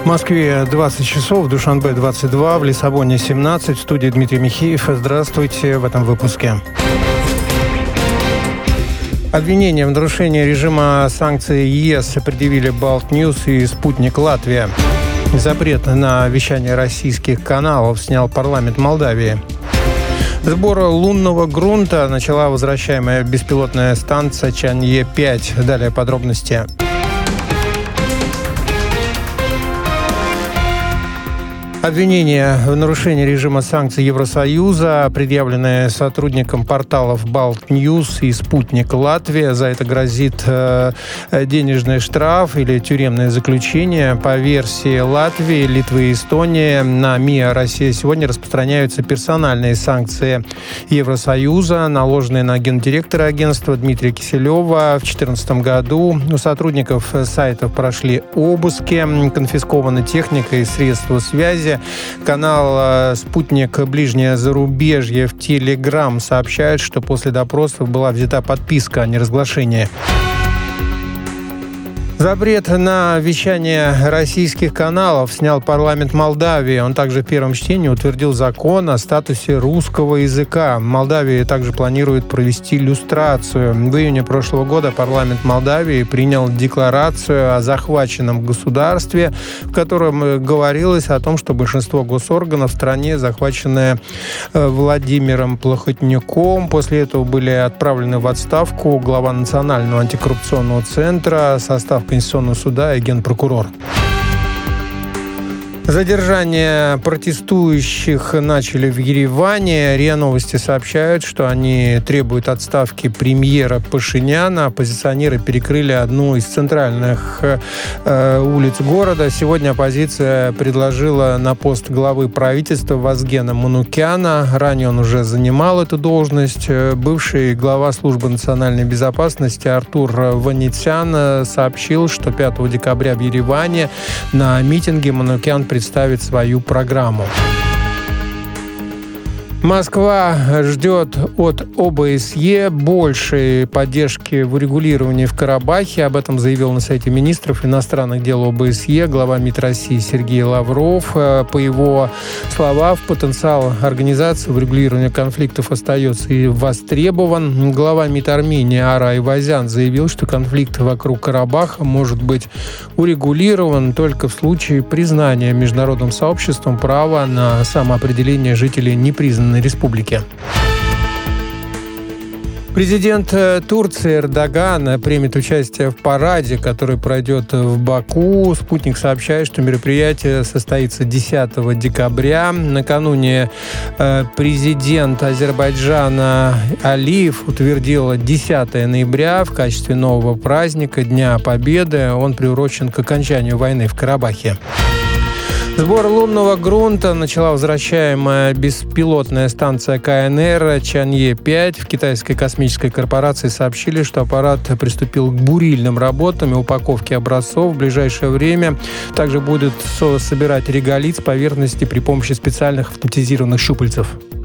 В Москве 20 часов, в Душанбе 22, в Лиссабоне 17. В студии Дмитрий Михеев. Здравствуйте в этом выпуске. Обвинение в нарушении режима санкций ЕС предъявили Балтньюз и Спутник Латвия. Запрет на вещание российских каналов снял парламент Молдавии. Сбор лунного грунта начала возвращаемая беспилотная станция Чанъе-5. Далее подробности. Обвинение в нарушении режима санкций Евросоюза, предъявленное сотрудникам порталов Балтньюз и Спутник Латвия. За это грозит денежный штраф или тюремное заключение. По версии Латвии, Литвы и Эстонии на МИА «Россия сегодня» распространяются персональные санкции Евросоюза, наложенные на гендиректора агентства Дмитрия Киселева. В 2014 году у сотрудников сайтов прошли обыски, конфискована техника и средства связи. Канал «Спутник Ближнее зарубежье» в Телеграм сообщает, что после допросов была взята подписка о неразглашении. Запрет на вещание российских каналов снял парламент Молдавии. Он также в первом чтении утвердил закон о статусе русского языка. Молдавия также планирует провести люстрацию. В июне прошлого года парламент Молдавии принял декларацию о захваченном государстве, в котором говорилось о том, что большинство госорганов в стране захвачены Владимиром Плохотнюком. После этого были отправлены в отставку глава Национального антикоррупционного центра, состав Конституционного суда и генпрокурор. Задержание протестующих начали в Ереване. РИА Новости сообщают, что они требуют отставки премьера Пашиняна. Оппозиционеры перекрыли одну из центральных улиц города. Сегодня оппозиция предложила на пост главы правительства Вазгена Манукяна. Ранее он уже занимал эту должность. Бывший глава службы национальной безопасности Артур Ванитян сообщил, что 5 декабря в Ереване на митинге Манукян представит свою программу. Москва ждет от ОБСЕ большей поддержки в урегулировании в Карабахе. Об этом заявил на сайте министров иностранных дел ОБСЕ глава МИД России Сергей Лавров. По его словам, потенциал организации в урегулировании конфликтов остается и востребован. Глава МИД Армении Арай Вазян заявил, что конфликт вокруг Карабаха может быть урегулирован только в случае признания международным сообществом права на самоопределение жителей непризнанной республики. Президент Турции Эрдоган примет участие в параде, который пройдет в Баку. Спутник сообщает, что мероприятие состоится 10 декабря. Накануне президент Азербайджана Алиев утвердил 10 ноября в качестве нового праздника Дня Победы. Он приурочен к окончанию войны в Карабахе. Сбор лунного грунта начала возвращаемая беспилотная станция КНР Чанъе-5. В китайской космической корпорации сообщили, что аппарат приступил к бурильным работам и упаковке образцов. В ближайшее время также будет собирать реголит с поверхности при помощи специальных автоматизированных щупальцев.